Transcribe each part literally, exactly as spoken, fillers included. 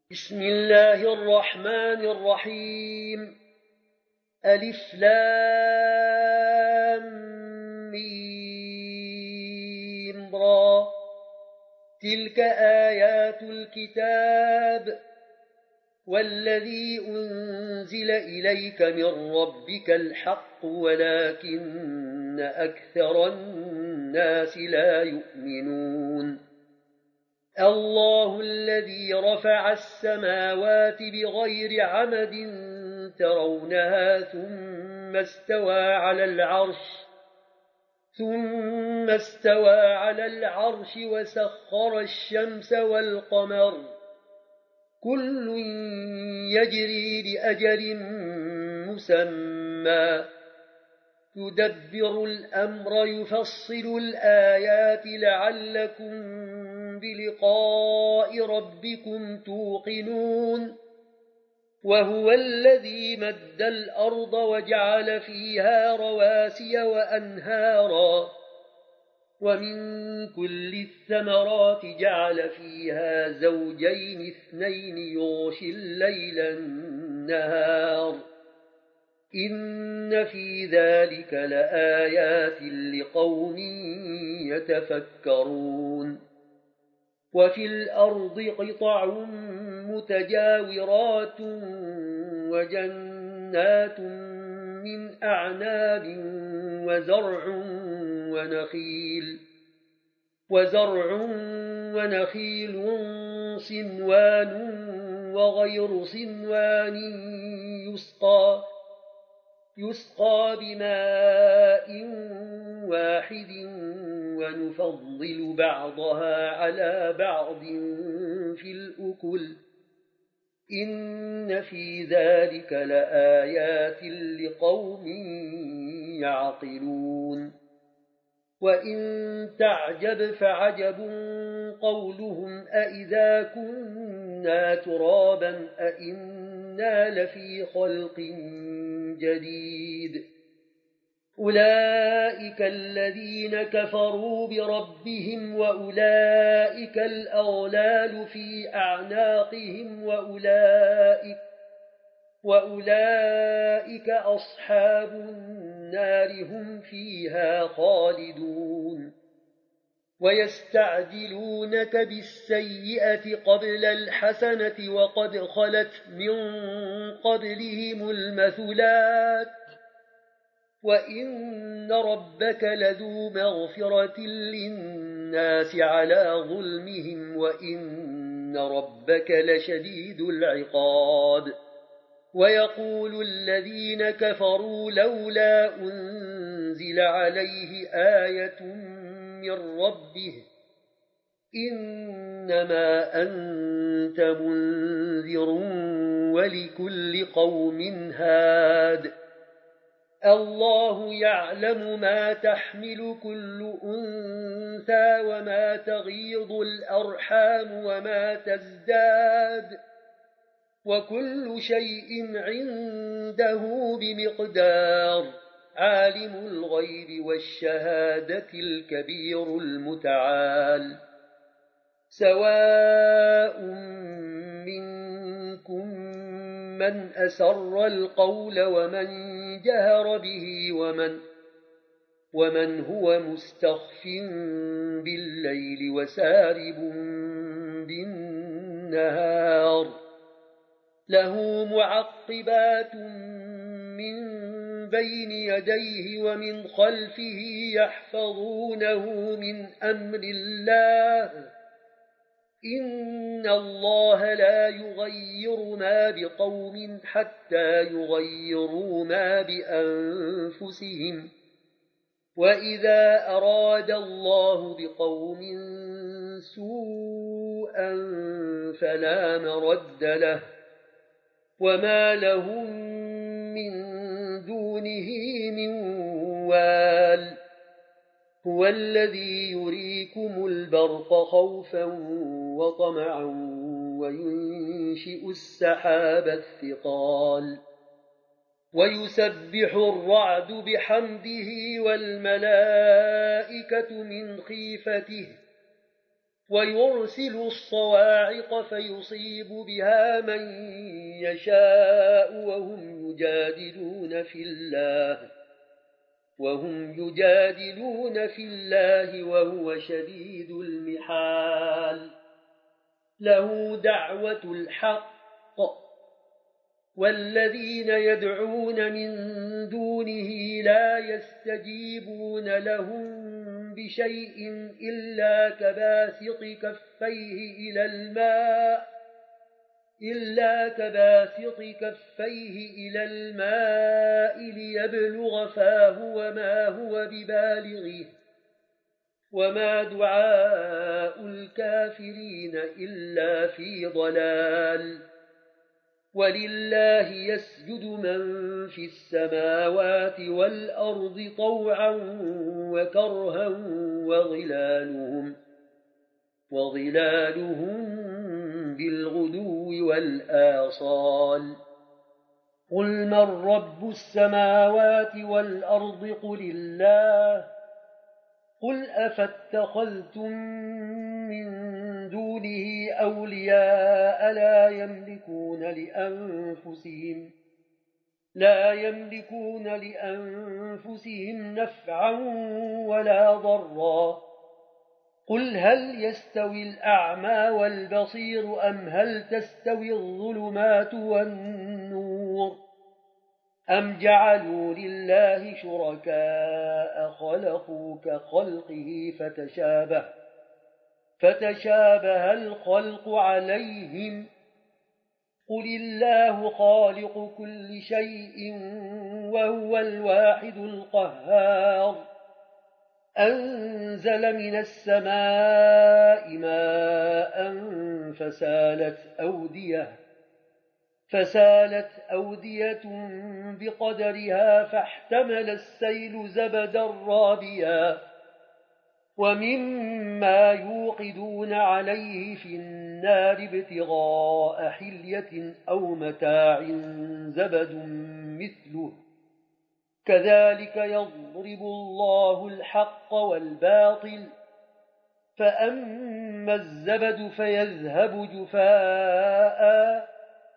بسم الله الرحمن الرحيم. ألف لام ميم را. تلك آيات الكتاب والذي أنزل إليك من ربك الحق ولكن أكثر الناس لا يؤمنون. الله الذي رفع السماوات بغير عمد ترونها ثم استوى على العرش ثم استوى على العرش وسخر الشمس والقمر كل يجري لأجل مسمى يدبر الأمر يفصل الآيات لعلكم بلقاء ربكم توقنون. وهو الذي مد الأرض وجعل فيها رواسي وأنهارا ومن كل الثمرات جعل فيها زوجين اثنين يغشي الليل النهار إن في ذلك لآيات لقوم يتفكرون. وفي الأرض قطع متجاورات وجنات من أعناب وزرع ونخيل وزرع ونخيل صنوان وغير صنوان يسقى يسقى بماء واحد ونفضل بعضها على بعض في الأكل إن في ذلك لآيات لقوم يعقلون. وإن تعجب فعجب قولهم أإذا كنا ترابا أإنا لفي خلق جديد. أولئك الذين كفروا بربهم وأولئك الأغلال في أعناقهم وأولئك, وأولئك أصحاب النار هم فيها خالدون. ويستعجلونك بالسيئة قبل الحسنة وقد خلت من قبلهم المثلات وإن ربك لذو مغفرة للناس على ظلمهم وإن ربك لشديد العقاب. ويقول الذين كفروا لولا أنزل عليه آية من ربه إنما أنت منذر ولكل قوم هاد. الله يعلم ما تحمل كل أنثى وما تغيض الأرحام وما تزداد وكل شيء عنده بمقدار. عالم الغيب والشهادة الكبير المتعال. سواء منكم من أسر القول ومن جهر به ومن, ومن هو مستخف بالليل وسارب بالنهار. له معقبات من بين يديه ومن خلفه يحفظونه من أمر الله إن الله لا يغير ما بقوم حتى يغيروا ما بأنفسهم وإذا أراد الله بقوم سوءا فلا مرد له وما لهم من دونه من وال. هو الذي يريكم البرق خوفا وطمعا وينشئ السحاب الثقال ويسبح الرعد بحمده والملائكة من خيفته ويرسل الصواعق فيصيب بها من يشاء وهم يجادلون في الله وهم يجادلون في الله وهو شديد المحال له دعوة الحق والذين يدعون من دونه لا يستجيبون لهم بشيء إلا كباسط كفيه إلى الماء إلا كباسط كفيه إلى الماء ليبلغ فاه وما هو ببالغه وما دعاء الكافرين إلا في ضلال ولله يسجد من في السماوات والأرض طوعا وكرها وظلالهم وظلالهم بالغدو والآصال قل من رب السماوات والأرض قل الله قل أفاتخذتم من دونه أولياء لا يملكون لأنفسهم لا يملكون لأنفسهم نفعا ولا ضرا قل هل يستوي الأعمى والبصير أم هل تستوي الظلمات والنور أم جعلوا لله شركاء خلقوا كخلقه فتشابه فتشابه الخلق عليهم قل الله خالق كل شيء وهو الواحد القهار أنزل من السماء ماء فسالت أودية فسالت أودية بقدرها فاحتمل السيل زبدا رابيا ومما يوقدون عليه في النار ابتغاء حلية أو متاع زبد مثله كذلك يضرب الله الحق والباطل فأما الزبد فيذهب جفاء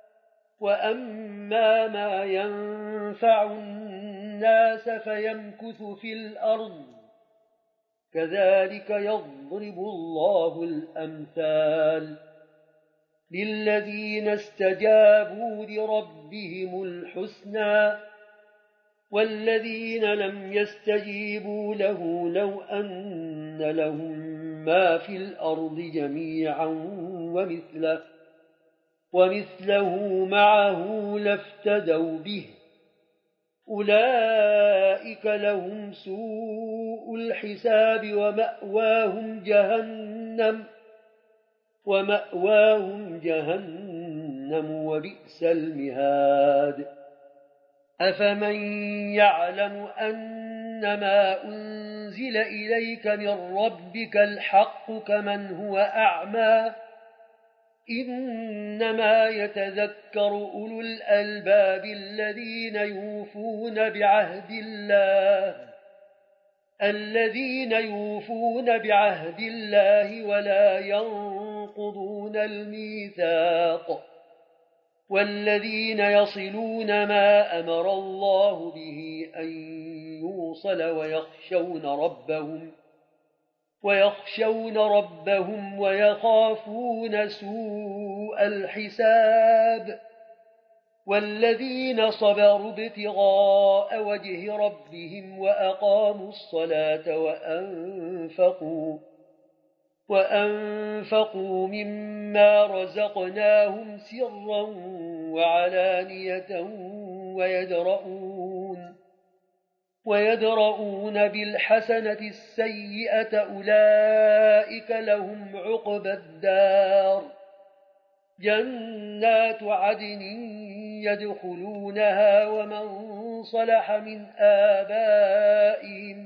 وأما ما ينفع الناس فيمكث في الأرض كذلك يضرب الله الأمثال للذين استجابوا لربهم الحسنى والذين لم يستجيبوا له لو أن لهم ما في الأرض جميعا ومثله, ومثله معه لافتدوا به أولئك لهم سوء الحساب ومأواهم جهنم ومأواهم جهنم وبئس المهاد أفمن يعلم أنما أنزل إليك من ربك الحق كمن هو أعمى إنما يتذكر أولو الألباب الذين يوفون بعهد الله الذين يوفون بعهد الله ولا ينقضون الميثاق والذين يصلون ما أمر الله به أن يوصل ويخشون ربهم ويخشون ربهم ويخافون سوء الحساب والذين صبروا ابتغاء وجه ربهم وأقاموا الصلاة وأنفقوا وأنفقوا مما رزقناهم سرا وعلانية ويدرؤون ويدرؤون بالحسنة السيئة أولئك لهم عقبى الدار جنات عدن يدخلونها ومن صلح من آبائهم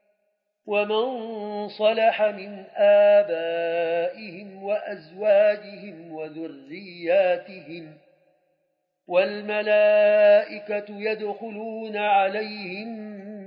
ومن صلح من آبائهم وأزواجهم وذرياتهم والملائكة يدخلون عليهم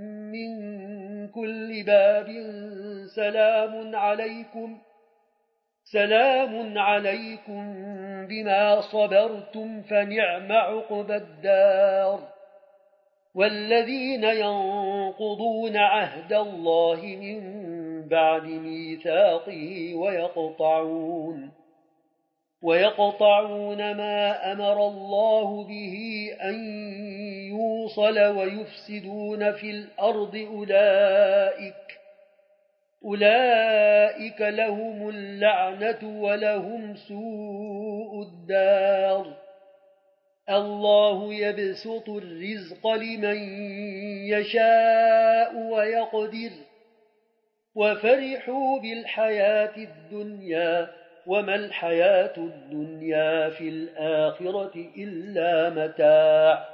من كل باب سلام عليكم سلام عليكم بما صبرتم فنعم عقبى الدار. والذين ينقضون عهد الله من بعد ميثاقه ويقطعون ويقطعون ما أمر الله به أن يوصل ويفسدون في الأرض أولئك أولئك لهم اللعنة ولهم سوء الدار. الله يبسط الرزق لمن يشاء ويقدر وفرحوا بالحياة الدنيا وما الحياة الدنيا في الآخرة إلا متاع.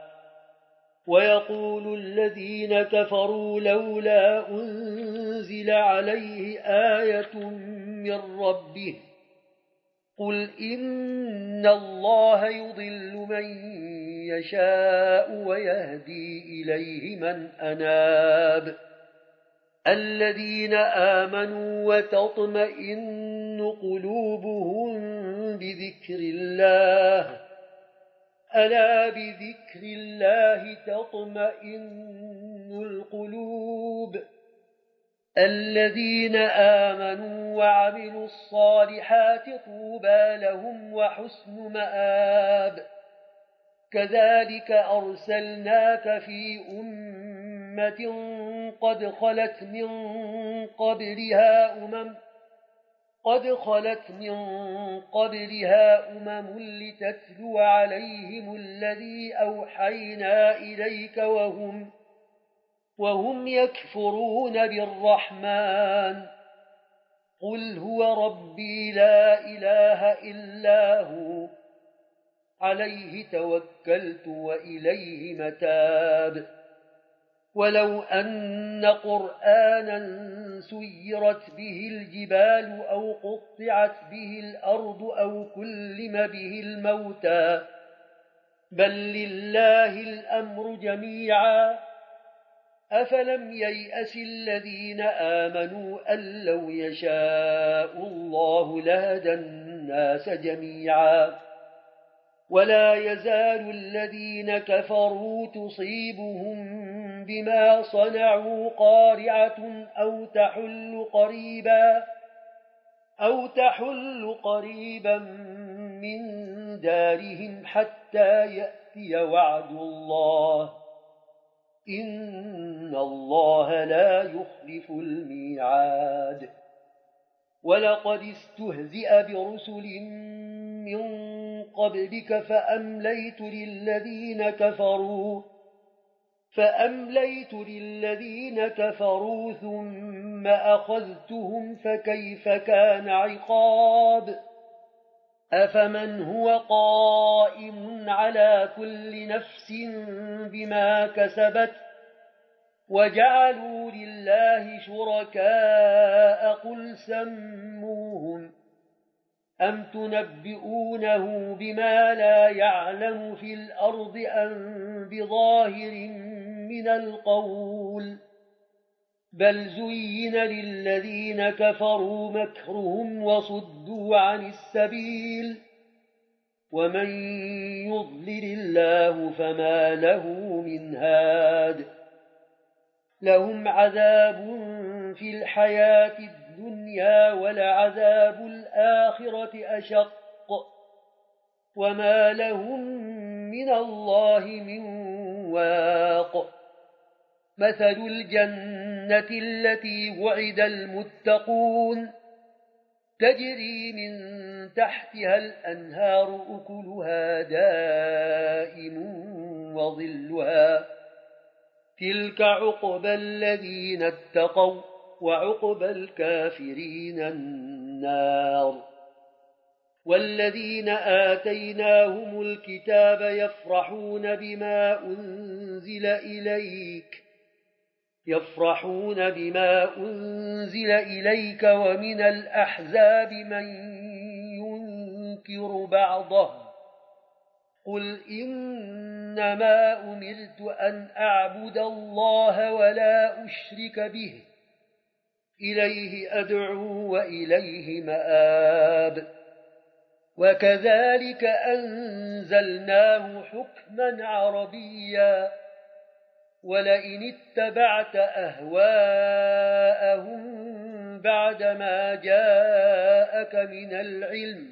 ويقول الذين كفروا لولا أنزل عليه آية من ربه قل إن الله يضل من يشاء ويهدي إليه من أناب. الذين آمنوا وتطمئن قلوبهم بذكر الله ألا بذكر الله تطمئن القلوب. الذين آمنوا وعملوا الصالحات طوبى لهم وحسن مآب. كذلك أرسلناك في أمة قد خلت من قبلها أمم قد خلت من قبلها أمم لتتلو عليهم الذي أوحينا إليك وهم وهم يكفرون بالرحمن. قل هو ربي لا إله إلا هو عليه توكلت وإليه متاب. ولو أن قرآنا سيرت به الجبال أو قطعت به الأرض أو كلم به الموتى بل لله الأمر جميعا أفلم ييأس الذين آمنوا أن لو يشاء الله لهدى الناس جميعا. ولا يزال الذين كفروا تصيبهم بما صنعوا قارعة أو تحل قريبا أو تحل قريبا من دارهم حتى يأتي وعد الله إن الله لا يخلف الميعاد. ولقد استهزئ برسل من قبلك فأمليت للذين كفروا فأمليت للذين كفروا ثم أخذتهم فكيف كان عقاب. أفمن هو قائم على كل نفس بما كسبت وجعلوا لله شركاء قل سموهم أم تنبئونه بما لا يعلم في الأرض أم بظاهر من القول بل زين للذين كفروا مكرهم وصدوا عن السبيل ومن يضلل الله فما له من هاد. لهم عذاب في الحياة الدنيا ولعذاب الآخرة أشق وما لهم من الله من واق. مثل الجنة التي وعد المتقون تجري من تحتها الأنهار أكلها دائم وظلها تلك عقبى الذين اتقوا وعقبى الكافرين النار. والذين آتيناهم الكتاب يفرحون بما أنزل إليك يفرحون بما أنزل إليك ومن الأحزاب من ينكر بعضه قل إنما أمرت أن أعبد الله ولا أشرك به إليه أدعو وإليه مآب. وكذلك أنزلناه حكما عربيا ولئن اتبعت أهواءهم بعدما جاءك من العلم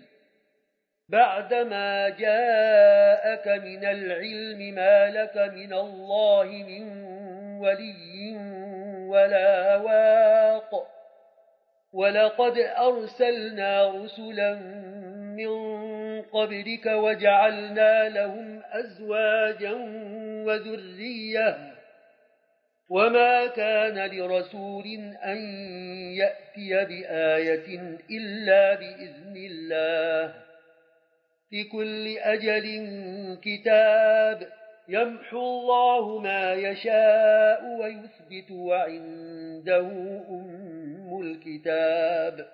بعدما جاءك من العلم ما لك من الله من ولي ولا واق. ولقد أرسلنا رسلا من قبلك وجعلنا لهم أزواجا وذرية وما كان لرسول أن يأتي بآية إلا بإذن الله لكل أجل كتاب يمحو الله ما يشاء ويثبت وعنده أم الكتاب.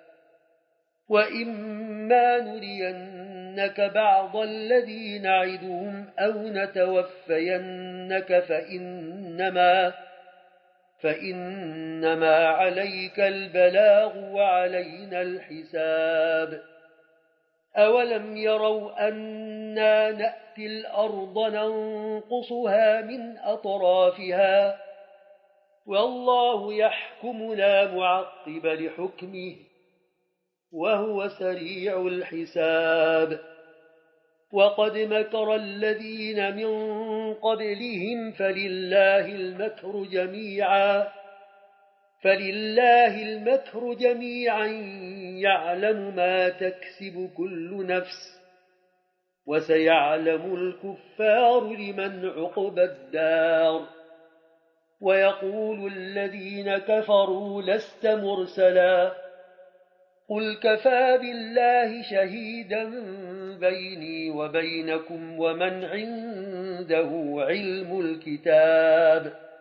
وإما نرينك بعض الذي نعدهم أو نتوفينك فإنما, فإنما عليك البلاغ وعلينا الحساب. أولم يروا أنا نأتي الأرض ننقصها من أطرافها والله يحكم لا معقب لحكمه وهو سريع الحساب. وقد مكر الذين من قبلهم فلله المكر جميعا فلله المكر جميعا يعلم ما تكسب كل نفس وسيعلم الكفار لمن عقبى الدار. ويقول الذين كفروا لست مرسلا قل كفى بالله شهيدا بيني وبينكم ومن عنده علم الكتاب.